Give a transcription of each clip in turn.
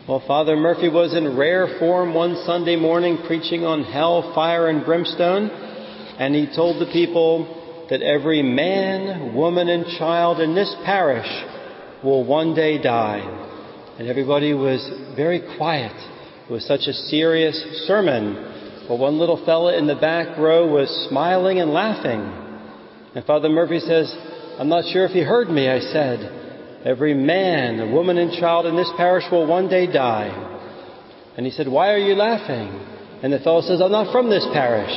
Well, Father Murphy was in rare form one Sunday morning preaching on hell, fire, and brimstone, and he told the people that every man, woman, and child in this parish will one day die. And everybody was very quiet. It was such a serious sermon. But one little fella in the back row was smiling and laughing. And Father Murphy says, "I'm not sure if he heard me. I said, every man, woman, and child in this parish will one day die." And he said, "Why are you laughing?" And the fellow says, "I'm not from this parish."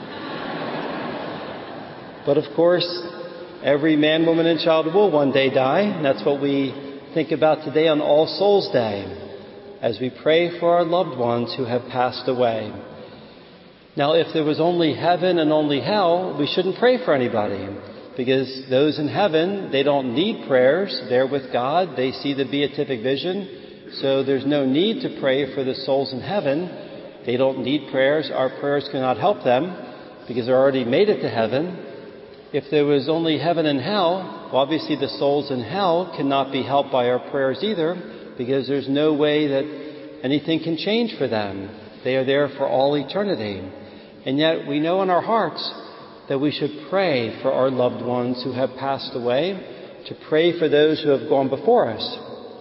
But of course, every man, woman, and child will one day die. And that's what we think about today on All Souls Day, as we pray for our loved ones who have passed away. Now, if there was only heaven and only hell, we shouldn't pray for anybody. Because those in heaven, they don't need prayers. They're with God. They see the beatific vision. So there's no need to pray for the souls in heaven. They don't need prayers. Our prayers cannot help them because they're already made it to heaven. If there was only heaven and hell, well, obviously the souls in hell cannot be helped by our prayers either, because there's no way that anything can change for them. They are there for all eternity. And yet we know in our hearts that we should pray for our loved ones who have passed away, to pray for those who have gone before us.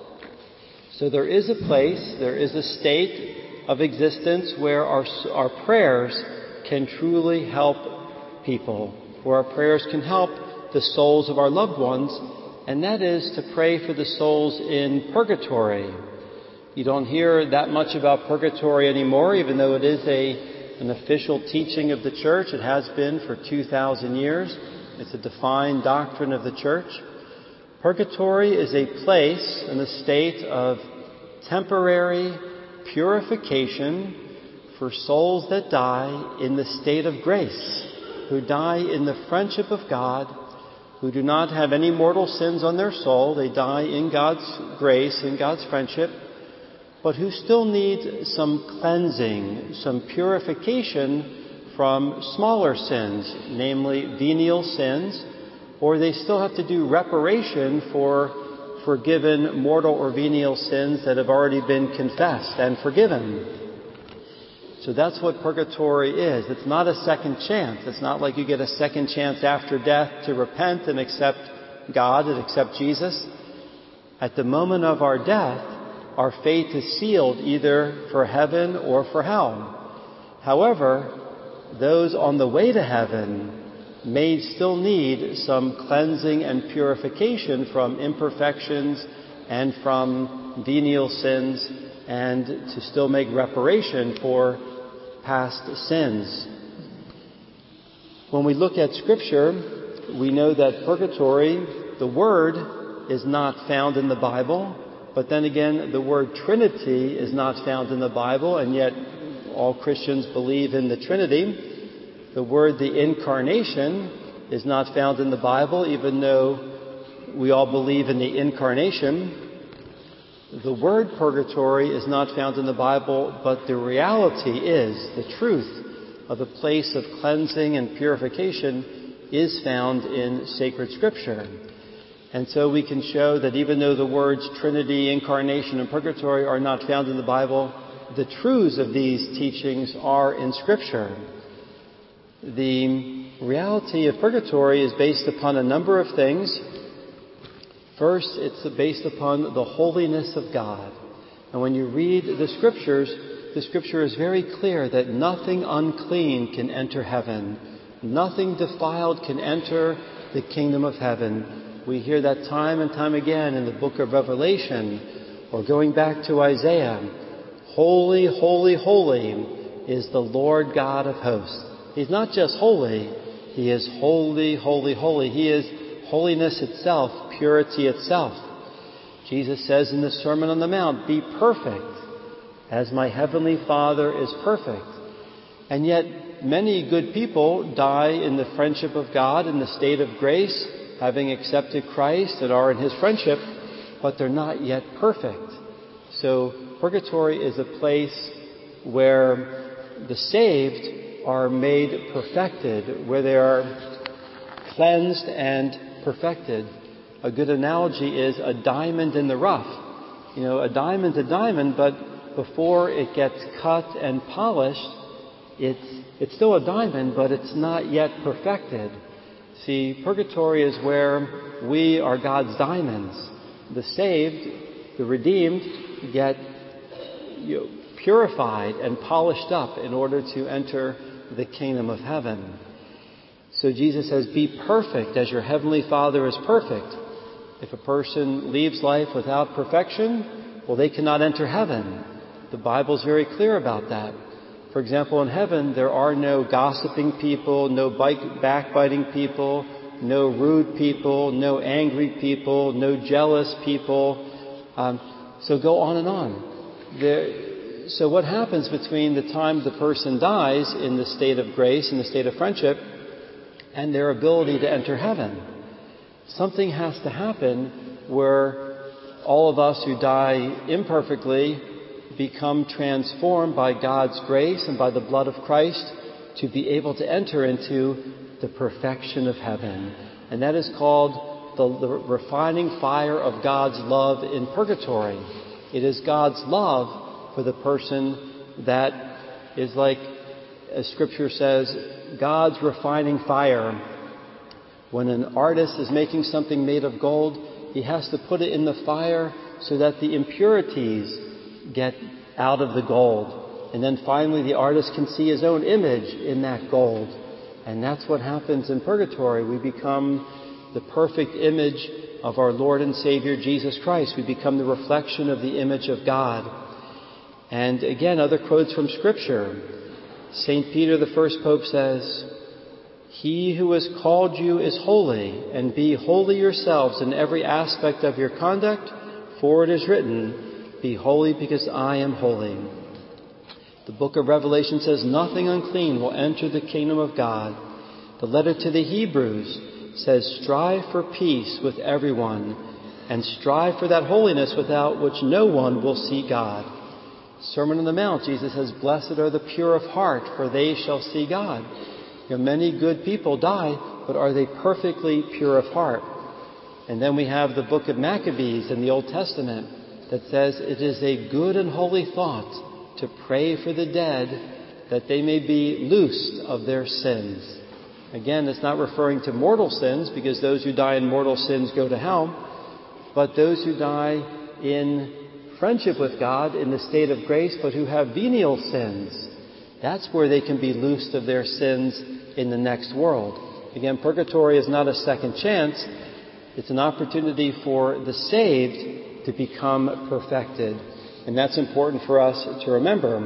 So there is a place, there is a state of existence where our prayers can truly help people, where our prayers can help the souls of our loved ones, and that is to pray for the souls in purgatory. You don't hear that much about purgatory anymore, even though it is an official teaching of the Church. It has been for 2,000 years. It's a defined doctrine of the Church. Purgatory is a place and a state of temporary purification for souls that die in the state of grace, who die in the friendship of God, who do not have any mortal sins on their soul. They die in God's grace, in God's friendship, but who still need some cleansing, some purification from smaller sins, namely venial sins, or they still have to do reparation for forgiven mortal or venial sins that have already been confessed and forgiven. So that's what purgatory is. It's not a second chance. It's not like you get a second chance after death to repent and accept God and accept Jesus. At the moment of our death, our fate is sealed either for heaven or for hell. However, those on the way to heaven may still need some cleansing and purification from imperfections and from venial sins, and to still make reparation for past sins. When we look at Scripture, we know that purgatory, the word, is not found in the Bible. But then again, the word Trinity is not found in the Bible, and yet all Christians believe in the Trinity. The word the Incarnation is not found in the Bible, even though we all believe in the Incarnation. The word purgatory is not found in the Bible, but the reality is, the truth of the place of cleansing and purification is found in sacred Scripture. And so we can show that even though the words Trinity, Incarnation, and Purgatory are not found in the Bible, the truths of these teachings are in Scripture. The reality of purgatory is based upon a number of things. First, it's based upon the holiness of God. And when you read the Scripture is very clear that nothing unclean can enter heaven. Nothing defiled can enter the kingdom of heaven. We hear that time and time again in the book of Revelation, or going back to Isaiah. Holy, holy, holy is the Lord God of hosts. He's not just holy, He is holy, holy, holy. He is holiness itself, purity itself. Jesus says in the Sermon on the Mount, "Be perfect, as my heavenly Father is perfect." And yet, many good people die in the friendship of God, in the state of grace, having accepted Christ and are in His friendship, but they're not yet perfect. So purgatory is a place where the saved are made perfected, where they are cleansed and perfected. A good analogy is a diamond in the rough. A diamond's a diamond, but before it gets cut and polished, it's still a diamond, but it's not yet perfected. See, purgatory is where we are God's diamonds. The saved, the redeemed, get purified and polished up in order to enter the kingdom of heaven. So Jesus says, be perfect as your heavenly Father is perfect. If a person leaves life without perfection, well, they cannot enter heaven. The Bible's very clear about that. For example, in heaven, there are no gossiping people, no backbiting people, no rude people, no angry people, no jealous people. So go on and on. So what happens between the time the person dies in the state of grace, in the state of friendship, and their ability to enter heaven? Something has to happen where all of us who die imperfectly become transformed by God's grace and by the blood of Christ to be able to enter into the perfection of heaven. And that is called the refining fire of God's love in purgatory. It is God's love for the person that is like, as Scripture says, God's refining fire. When an artist is making something made of gold, he has to put it in the fire so that the impurities get out of the gold. And then finally the artist can see his own image in that gold. And that's what happens in purgatory. We become the perfect image of our Lord and Savior Jesus Christ. We become the reflection of the image of God. And again, other quotes from Scripture. St. Peter, the first Pope, says, "He who has called you is holy, and be holy yourselves in every aspect of your conduct, for it is written, 'Be holy because I am holy.'" The book of Revelation says, "Nothing unclean will enter the kingdom of God." The letter to the Hebrews says, "Strive for peace with everyone, and strive for that holiness without which no one will see God." Sermon on the Mount, Jesus says, "Blessed are the pure of heart, for they shall see God." Many good people die, but are they perfectly pure of heart? And then we have the book of Maccabees in the Old Testament that says, "It is a good and holy thought to pray for the dead, that they may be loosed of their sins." Again, it's not referring to mortal sins, because those who die in mortal sins go to hell, but those who die in friendship with God in the state of grace, but who have venial sins, that's where they can be loosed of their sins in the next world. Again, purgatory is not a second chance. It's an opportunity for the saved to become perfected. And that's important for us to remember.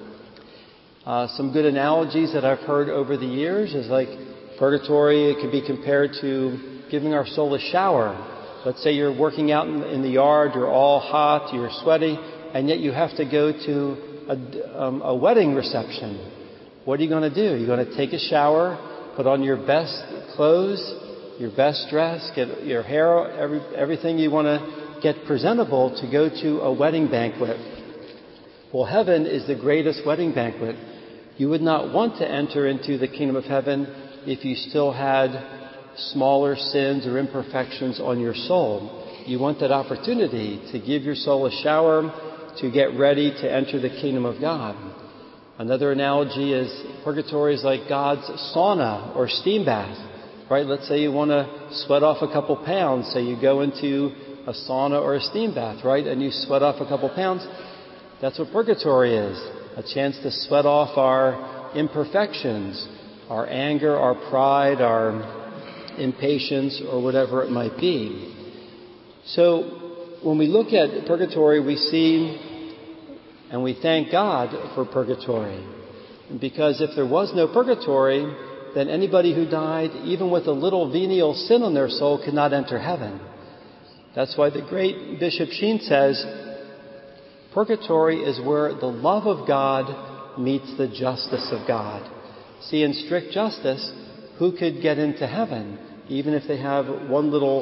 Some good analogies that I've heard over the years is like purgatory. It could be compared to giving our soul a shower. Let's say you're working out in the yard, you're all hot, you're sweaty, and yet you have to go to a wedding reception. What are you going to do? You're going to take a shower, put on your best clothes, your best dress, get your hair, everything you want to get presentable to go to a wedding banquet. Well, heaven is the greatest wedding banquet. You would not want to enter into the kingdom of heaven if you still had smaller sins or imperfections on your soul. You want that opportunity to give your soul a shower, to get ready to enter the kingdom of God. Another analogy is purgatory is like God's sauna or steam bath, right? Let's say you want to sweat off a couple pounds, so you go into a sauna or a steam bath, right? And you sweat off a couple pounds. That's what purgatory is, a chance to sweat off our imperfections, our anger, our pride, our impatience, or whatever it might be. So when we look at purgatory, we see and we thank God for purgatory. Because if there was no purgatory, then anybody who died, even with a little venial sin on their soul, could not enter heaven. That's why the great Bishop Sheen says, purgatory is where the love of God meets the justice of God. See, in strict justice, who could get into heaven? Even if they have one little,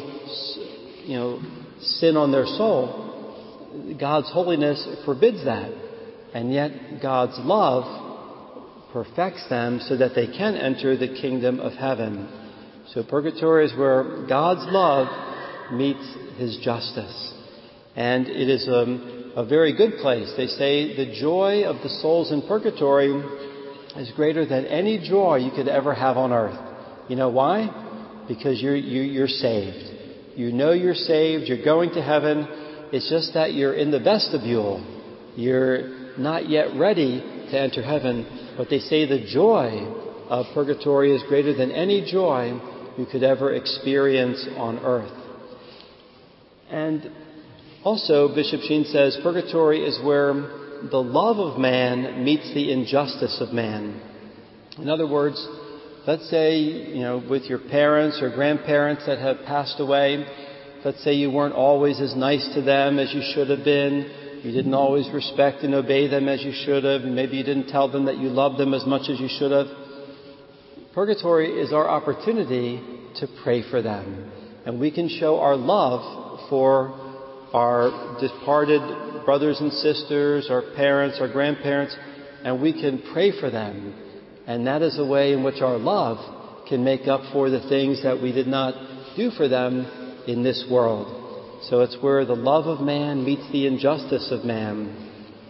sin on their soul, God's holiness forbids that. And yet God's love perfects them so that they can enter the kingdom of heaven. So purgatory is where God's love meets His justice. And it is a very good place. They say the joy of the souls in purgatory is greater than any joy you could ever have on earth. You know why? Because you're saved. You know you're saved. You're going to heaven. It's just that you're in the vestibule. You're not yet ready to enter heaven. But they say the joy of purgatory is greater than any joy you could ever experience on earth. And also, Bishop Sheen says, purgatory is where the love of man meets the injustice of man. In other words, let's say, with your parents or grandparents that have passed away, let's say you weren't always as nice to them as you should have been. You didn't always respect and obey them as you should have. Maybe you didn't tell them that you loved them as much as you should have. Purgatory is our opportunity to pray for them. And we can show our love for our departed brothers and sisters, our parents, our grandparents, and we can pray for them. And that is a way in which our love can make up for the things that we did not do for them in this world. So it's where the love of man meets the injustice of man.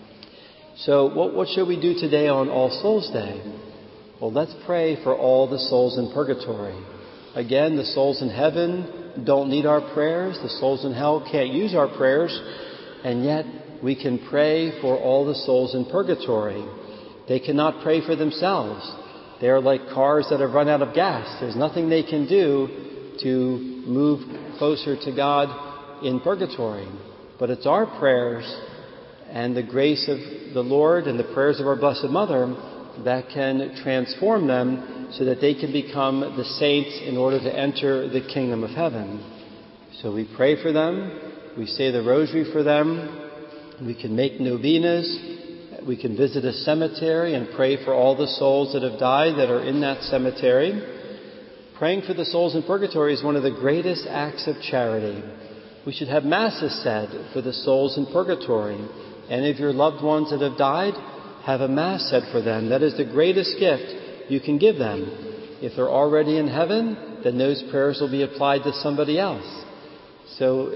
So what should we do today on All Souls Day? Well, let's pray for all the souls in purgatory. Again, the souls in heaven don't need our prayers. The souls in hell can't use our prayers. And yet we can pray for all the souls in purgatory. They cannot pray for themselves. They are like cars that have run out of gas. There's nothing they can do to move closer to God in purgatory. But it's our prayers and the grace of the Lord and the prayers of our Blessed Mother that can transform them so that they can become the saints in order to enter the kingdom of heaven. So we pray for them. We say the rosary for them. We can make novenas. We can visit a cemetery and pray for all the souls that have died that are in that cemetery. Praying for the souls in purgatory is one of the greatest acts of charity. We should have masses said for the souls in purgatory. Any of your loved ones that have died, have a mass said for them. That is the greatest gift you can give them. If they're already in heaven, then those prayers will be applied to somebody else. So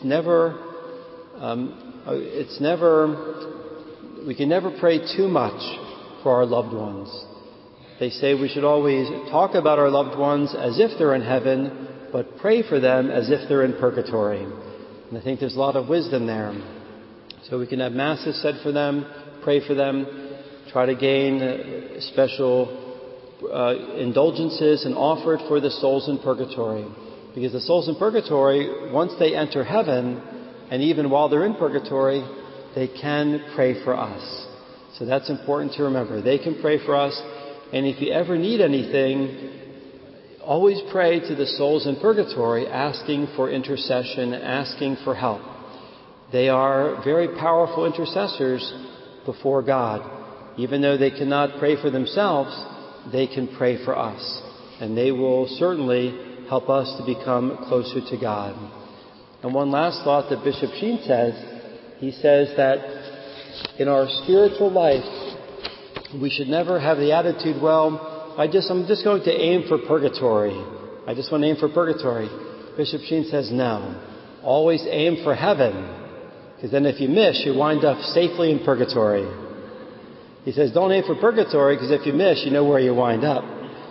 we can never pray too much for our loved ones. They say we should always talk about our loved ones as if they're in heaven, but pray for them as if they're in purgatory. And I think there's a lot of wisdom there. So we can have masses said for them, pray for them, try to gain special indulgences and offer it for the souls in purgatory. Because the souls in purgatory, once they enter heaven, and even while they're in purgatory, they can pray for us. So that's important to remember. They can pray for us, and if you ever need anything, always pray to the souls in purgatory, asking for intercession, asking for help. They are very powerful intercessors before God. Even though they cannot pray for themselves, they can pray for us. And they will certainly help us to become closer to God. And one last thought that Bishop Sheen says, he says that in our spiritual life, we should never have the attitude, well, I'm just going to aim for purgatory. I just want to aim for purgatory. Bishop Sheen says, no. Always aim for heaven. Because then if you miss, you wind up safely in purgatory. He says, don't aim for purgatory, because if you miss, you know where you wind up.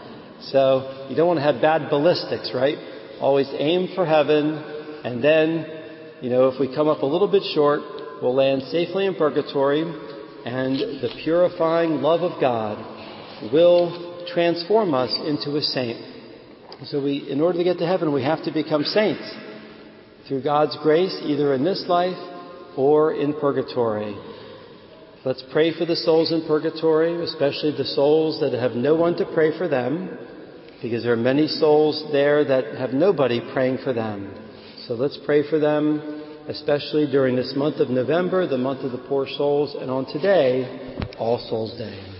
So you don't want to have bad ballistics, right? Always aim for heaven, and then, if we come up a little bit short, we'll land safely in purgatory, and the purifying love of God will transform us into a saint. So in order to get to heaven, we have to become saints through God's grace, either in this life or in purgatory. Let's pray for the souls in purgatory, especially the souls that have no one to pray for them, because there are many souls there that have nobody praying for them. So let's pray for them, especially during this month of November, the month of the poor souls, and on today, All Souls Day.